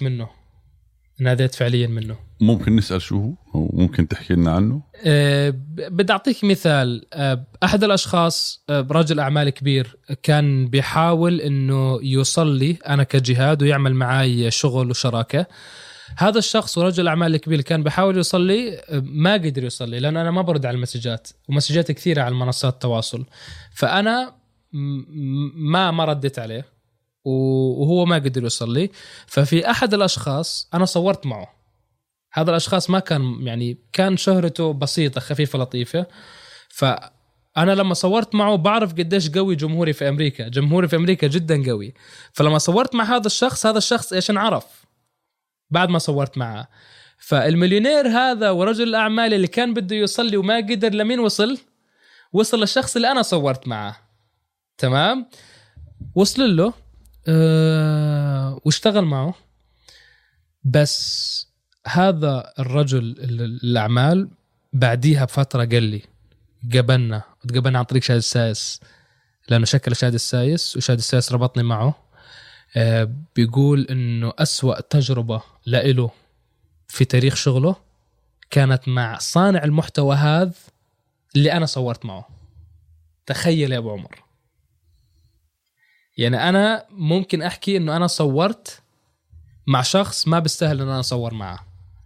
ناديت فعليا منه. ممكن نسأل شو هو أو ممكن تحكي لنا عنه؟ بدي أعطيك مثال. أحد الأشخاص رجل أعمال كبير كان بيحاول أنه يوصل لي أنا كجهاد ويعمل معاي شغل وشراكة. هذا الشخص ورجل أعمال كبير كان بيحاول يوصل لي، ما قدر يوصل لي لأن أنا ما برد على المسجات، ومسجات كثيرة على منصات التواصل، فأنا ما رديت عليه وهو ما قدر يوصل لي. ففي أحد الأشخاص أنا صورت معه. هذا الأشخاص ما كان يعني كان شهرته بسيطة خفيفة لطيفة. فأنا لما صورت معه بعرف قديش قوي جمهوري في أمريكا. جمهوري في أمريكا جدا قوي. فلما صورت مع هذا الشخص إيش انعرف بعد ما صورت معه؟ فالمليونير هذا ورجل الأعمال اللي كان بده يوصل لي وما قدر، لمين وصل للشخص اللي أنا صورت معه. تمام، وصل له واشتغل معه. بس هذا الرجل الأعمال بعديها بفترة قال لي تقابلنا عن طريق شاهد السايس، لأنه شكل شاهد السايس وشاهد السايس ربطني معه. بيقول إنه أسوأ تجربة لإله في تاريخ شغله كانت مع صانع المحتوى هذا اللي أنا صورت معه. تخيل يا أبو عمر، يعني أنا ممكن أحكي إنه أنا صورت مع شخص ما بيستاهل إن أنا أصور معه.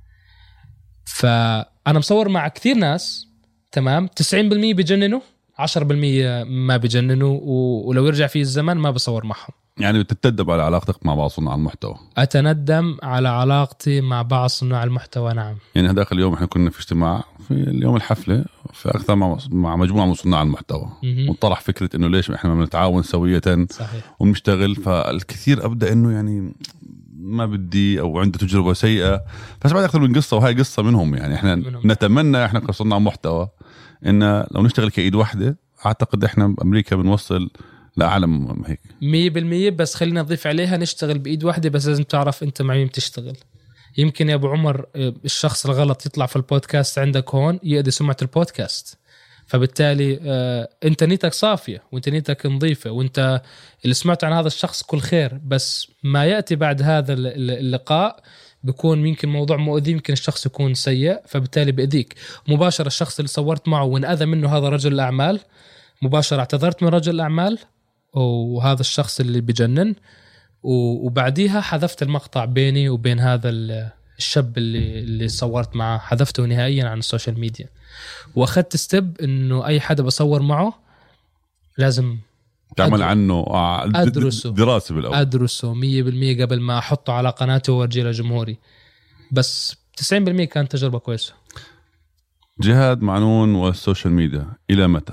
فأنا مصور مع كثير ناس، تمام، 90% بيجننوا، 10% ما بيجننوا، ولو يرجع فيه الزمن ما بصور معهم. يعني بتتندم على علاقتك مع بعض صناع المحتوى؟ أتندم على علاقتي مع بعض صناع المحتوى، نعم. يعني هذاك اليوم احنا كنا في اجتماع في اليوم الحفلة في أكثر مع مجموعة من صناع المحتوى، وطرح فكرة إنه ليش إحنا ما نتعاون سوية ونشتغل. فالكثير أبدأ إنه يعني ما بدي أو عنده تجربة سيئة. بس بعد أكثر من قصة، وهاي قصة منهم. يعني إحنا نتمنى إحنا كصناع محتوى إن لو نشتغل كإيد واحدة، أعتقد إحنا بأمريكا بنوصل لأعلم هيك 100%. بس خلينا نضيف عليها نشتغل بإيد واحدة، بس لازم تعرف أنت مع مين بتشتغل. يمكن يا أبو عمر الشخص الغلط يطلع في البودكاست عندك هون يؤذي سمعة البودكاست. فبالتالي أنت نيتك صافية وأنت نيتك نظيفة وأنت اللي سمعت عن هذا الشخص كل خير، بس ما يأتي بعد هذا اللقاء بيكون يمكن موضوع مؤذي، يمكن الشخص يكون سيء، فبالتالي بأذيك مباشرة. الشخص اللي صورت معه وانأذى منه هذا رجل الأعمال، مباشرة اعتذرت من رجل الأعمال وهذا الشخص اللي بجنن، وبعديها حذفت المقطع بيني وبين هذا الشاب اللي صورت معه، حذفته نهائيا عن السوشيال ميديا. واخدت ستيب انه اي حدا بصور معه لازم تعمل عنه دراسة بالأول، أدرسه 100% قبل ما أحطه على قناته وأرجيه لجمهوري. بس 90% كانت تجربة كويسة. جهاد معنون والسوشيال ميديا إلى متى؟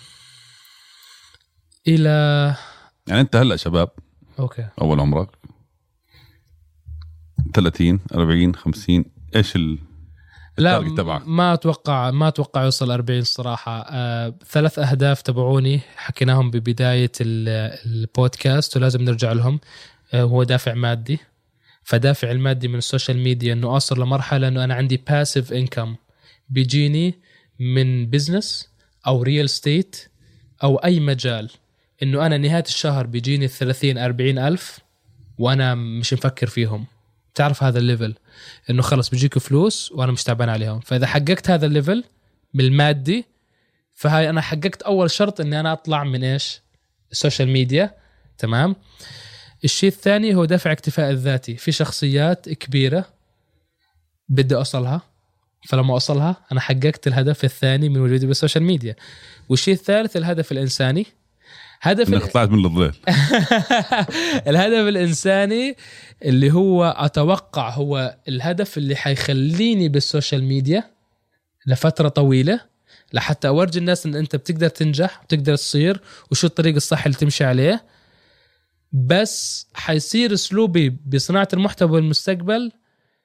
يعني أنت هلأ شباب، أوكي، أول عمرك 30 40 50، إيش لا التارجت تبعك؟ ما اتوقع يوصل 40 الصراحه. 3 أهداف تبعوني حكيناهم ببدايه البودكاست ولازم نرجع لهم. هو دافع مادي، فدافع المادي من السوشيال ميديا انه اوصل لمرحله انه انا عندي باسيف انكم بيجيني من بزنس او ريال ستيت او اي مجال، انه انا نهايه الشهر بيجيني 30-40 ألف وانا مش مفكر فيهم. تعرف هذا الليفل انه خلص بيجيك فلوس وانا مش تعبان عليهم. فاذا حققت هذا الليفل من المادي فهاي انا حققت اول شرط اني انا اطلع من ايش؟ السوشيال ميديا. تمام. الشيء الثاني هو دافع اكتفاء الذاتي. في شخصيات كبيرة بدي أوصلها، فلما أوصلها أنا حققت الهدف الثاني من وجودي بالسوشيال ميديا. والشيء الثالث الهدف الإنساني. انك طلعت من الظلال. الهدف الإنساني اللي هو أتوقع هو الهدف اللي حيخليني بالسوشيال ميديا لفترة طويلة، لحتى أورجي الناس أن أنت بتقدر تنجح وتقدر تصير وشو الطريق الصح اللي تمشي عليه. بس حيصير اسلوبي بصناعه المحتوى بالمستقبل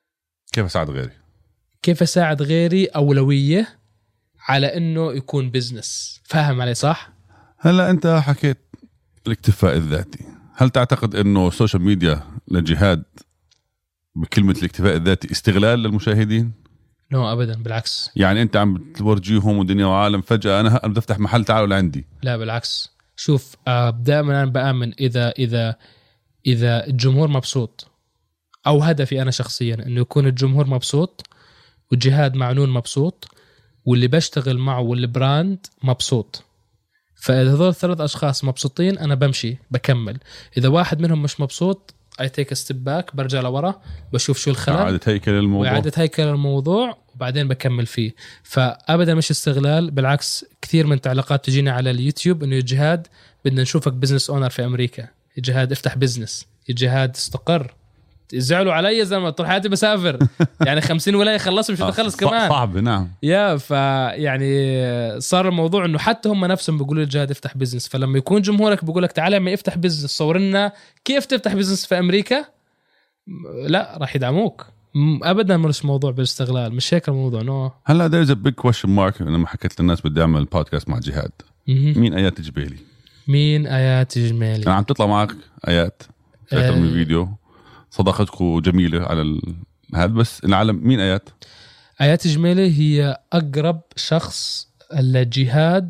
كيف اساعد غيري اولويه على انه يكون بزنس. فاهم علي صح؟ هلا انت حكيت الاكتفاء الذاتي، هل تعتقد انه السوشيال ميديا للجهاد بكلمه الاكتفاء الذاتي استغلال للمشاهدين؟ لا ابدا، بالعكس. يعني انت عم تورجيهم ودنيا وعالم، فجاه انا بدي افتح محل تعالوا لعندي. لا بالعكس. شوف دائما أنا بآمن إذا الجمهور مبسوط، أو هدفي أنا شخصيا إنه يكون الجمهور مبسوط والجهاد معنون مبسوط واللي بشتغل معه والبراند مبسوط، فإذا هذول 3 أشخاص مبسوطين أنا بمشي بكمل. إذا واحد منهم مش مبسوط I take a step back، برجع لورا بشوف شو الخلل، إعادة هيكل الموضوع وبعدين بكمل فيه. فأبدا مش استغلال، بالعكس. كثير من تعليقات تجينا على اليوتيوب إنه الجهاد بدنا نشوفك بزنس اونر في أمريكا، الجهاد افتح بزنس، الجهاد استقر. زعلوا علي زلمة طول حياتي بسافر يعني 50 ولاية خلصوا مش هتخلص كمان. صعب. نعم يا فيعني صار الموضوع انه حتى هم نفسهم بيقولوا الجهاد افتح بزنس. فلما يكون جمهورك بيقول لك تعال ما افتح بزنس، صور لنا كيف تفتح بزنس في امريكا، لا راح يدعموك. ابدا مش موضوع بالاستغلال، مش هيك الموضوع. نو هلا there is a big question mark. لما حكيت للناس بدي اعمل بودكاست مع جهاد، مين ايات جبالي؟ مين ايات جبالي؟ انا عم تطلع معك ايات من فيديو، صداقتكم جميله على هذا، بس العالم مين ايات؟ ايات جمالي هي اقرب شخص للجهاد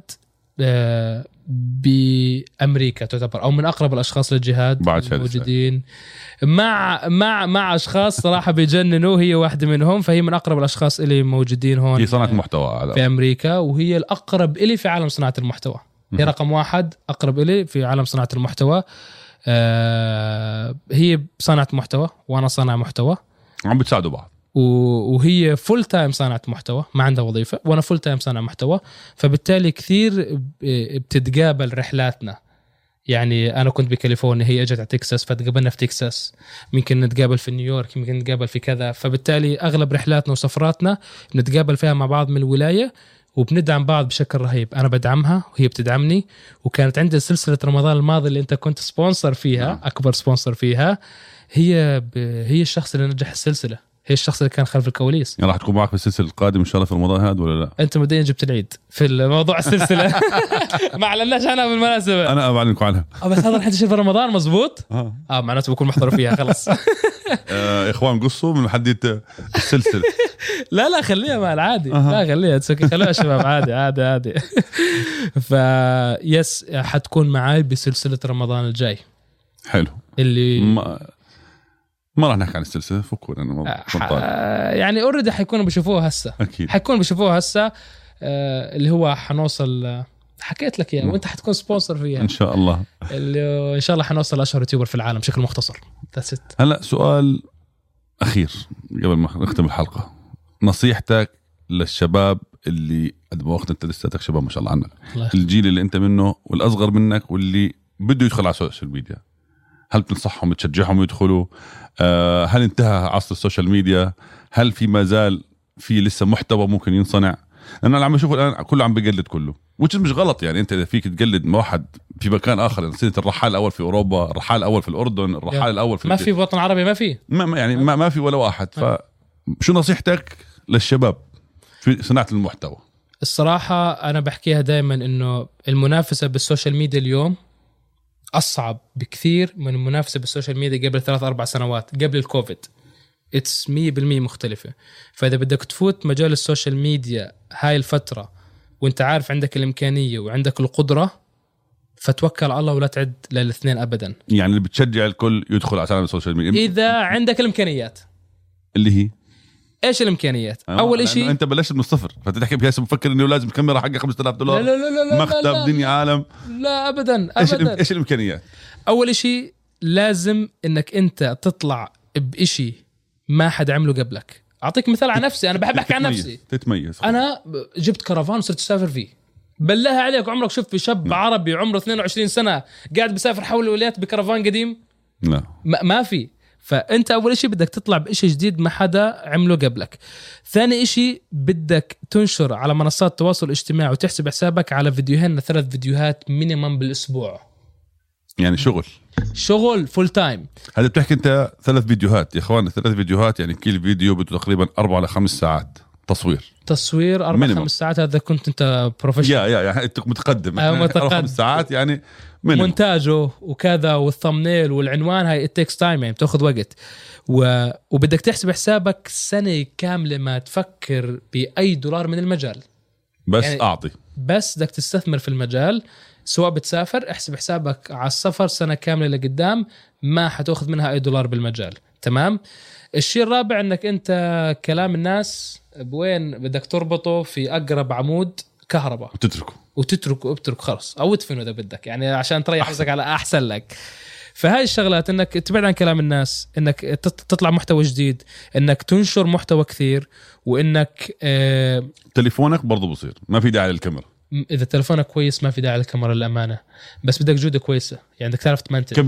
بامريكا تعتبر، او من اقرب الاشخاص للجهاد موجودين مع اشخاص صراحه بيجننوا. هي واحده منهم، فهي من اقرب الاشخاص اللي موجودين هون. هي صناعه محتوى في امريكا، وهي الاقرب الي في عالم صناعه المحتوى. هي رقم 1 اقرب الي في عالم صناعه المحتوى. هي صانعة محتوى وانا صانع محتوى، عم بتساعدوا بعض. وهي فول تايم صانعة محتوى، ما عندها وظيفة، وانا فول تايم صانع محتوى. فبالتالي كثير بتتقابل رحلاتنا. يعني انا كنت بكاليفورنيا، هي اجت على تكساس، فتقابلنا في تكساس. ممكن نتقابل في نيويورك، ممكن نتقابل في كذا. فبالتالي اغلب رحلاتنا وسفراتنا نتقابل فيها مع بعض من الولاية، وبندعم بعض بشكل رهيب. أنا بدعمها وهي بتدعمني. وكانت عندي سلسلة رمضان الماضي اللي أنت كنت سبونسر فيها، أكبر سبونسر فيها. هي الشخص اللي نجح السلسلة، هي الشخص اللي كان خلف الكواليس. يعني راح تكون معك في السلسلة القادمة إن شاء الله في رمضان هذا ولا لا؟ أنت مبدئيا جبت العيد في الموضوع السلسلة. ما أعلناش عنها بالمناسبة. أنا أعلنكم عنها. بس هذا رح تشوف في رمضان مزبوط. معناته بكون محضر فيها خلص. إخوان قصوا من حديث السلسلة. لا خليها مع العادي. لا خليها تسوي، خليها شباب عادي. فيس حتكون معاي بسلسلة رمضان الجاي. حلو. اللي ما راح نحكي عن السلسلة، فكوا لأنه يعني أوريدي حيكونوا بيشوفوها هسه. أكيد حيكونوا بيشوفوها هسه. اللي هو حنوصل، حكيت لك وانت حتكون سبونسر فيها ان شاء الله. اللي ان شاء الله حنوصل اشهر يوتيوبر في العالم بشكل مختصر. هلا سؤال اخير قبل ما نختم الحلقه، نصيحتك للشباب اللي قد ما وقت انت لساتك شباب ما شاء الله عنك، الجيل اللي انت منه والاصغر منك واللي بده يدخل على السوشيال ميديا، هل بتنصحهم بتشجعهم يدخلوا؟ هل انتهى عصر السوشيال ميديا؟ هل في ما زال في لسه محتوى ممكن ينصنع؟ انا عم بشوف الان كله عم بقلد كله، وش مش غلط. يعني انت فيك تقلد واحد في مكان اخر، يعني صرت الرحال الاول في اوروبا، الرحال الاول في الاردن، الرحال الاول في ما في وطن عربي، ما في ما في ولا واحد. فشو نصيحتك للشباب في صناعة المحتوى؟ الصراحة أنا بحكيها دائما إنه المنافسة بالسوشيال ميديا اليوم أصعب بكثير من المنافسة بالسوشيال ميديا قبل 3-4 سنوات قبل الكوفيد. It's 100% مختلفة. فإذا بدك تفوت مجال السوشيال ميديا هاي الفترة وانت عارف عندك الإمكانية وعندك القدرة، فتوكل على الله ولا تعد للاثنين أبدا. يعني اللي بتشجع الكل يدخل على عالم السوشيال ميديا إذا عندك الإمكانيات. اللي هي ايش الامكانيات؟ اول شيء انت بلشت من الصفر، فتحكي بهسه مفكر انه لازم كاميرا حقها $5000 لا لا لا لا مكتب لا دنيا عالم. لا ابدا ابدا. ايش الامكانيات؟ اول شيء لازم انك انت تطلع بإشي ما حد عمله قبلك. اعطيك مثال عن نفسي، انا بحب احكي عن نفسي. تتميز. انا جبت كرفان وصرت اسافر فيه. بالله عليك عمرك شفت في شاب عربي عمره 22 سنة قاعد بسافر حول الولايات بكرفان قديم؟ لا ما في. فأنت أول شيء بدك تطلع بإشي جديد ما حدا عمله قبلك. ثاني إشي بدك تنشر على منصات التواصل الاجتماعي وتحسب حسابك على 3 فيديوهات مينيمم بالأسبوع. يعني شغل فول تايم. هذا بتحكي أنت 3 فيديوهات يا إخوان، 3 فيديوهات يعني كل فيديو بده تقريبا 4 ل 5 ساعات تصوير 4-5 ساعات. هذا كنت أنت بروفيشنال يعني أنت متقدم 4-5 ساعات يعني مونتاجه وكذا والثمنيل والعنوان هاي it takes time يعني بتاخذ وقت. وبدك تحسب حسابك سنة كاملة ما تفكر بأي دولار من المجال بس يعني بس بدك تستثمر في المجال. سواء بتسافر احسب حسابك على السفر سنة كاملة لقدام ما حتأخذ منها أي دولار بالمجال. تمام. الشيء الرابع انك انت كلام الناس بوين بدك تربطه في أقرب عمود كهرباء وتتركه خلص او تدفنه اذا بدك يعني عشان تريح نفسك على احسن لك. فهاي الشغلات انك تبعد عن كلام الناس، انك تطلع محتوى جديد، انك تنشر محتوى كثير، وانك تليفونك برضو بصير ما في داعي للكاميرا. اذا تليفونك كويس ما في داعي للكاميرا للامانه، بس بدك جوده كويسه يعني بدك تعرف تمنتج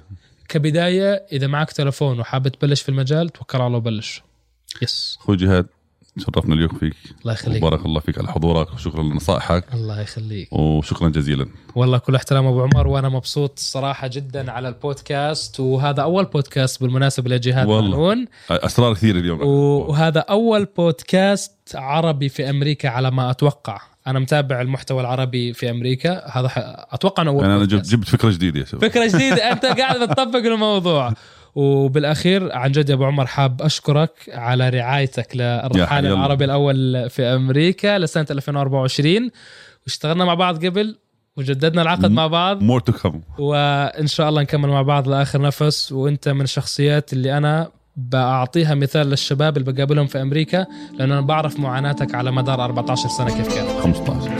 كبدايه. اذا معك تليفون وحابب تبلش في المجال توكل على الله وبلش. يس اخوي جهاد شرفنا اليوم فيك. الله يخليك. بارك الله فيك على حضورك وشكرا لنصائحك. الله يخليك وشكرا جزيلا. والله كل احترام ابو عمر، وانا مبسوط الصراحه جدا على البودكاست، وهذا اول بودكاست بالمناسبه لجهاد معنون. اسرار كثير اليوم. وهذا اول بودكاست عربي في امريكا على ما اتوقع. انا متابع المحتوى العربي في امريكا، هذا اتوقع انه انا جبت فكره جديده يا شباب. فكره جديده انت قاعد بتطبق الموضوع. وبالأخير عن جد يا أبو عمر حاب أشكرك على رعايتك للرحالة العربي الأول في أمريكا لسنة 2024. واشتغلنا مع بعض قبل وجددنا العقد مع بعض more to come. وإن شاء الله نكمل مع بعض لآخر نفس. وإنت من الشخصيات اللي أنا بأعطيها مثال للشباب اللي بقابلهم في أمريكا، لأنه أنا بعرف معاناتك على مدار 14 سنة كيف كانت.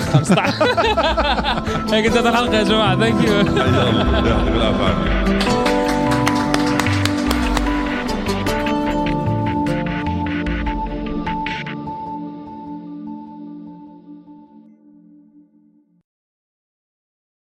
15 هيك انتهت الحلقة يا جماعة. ثانك يو.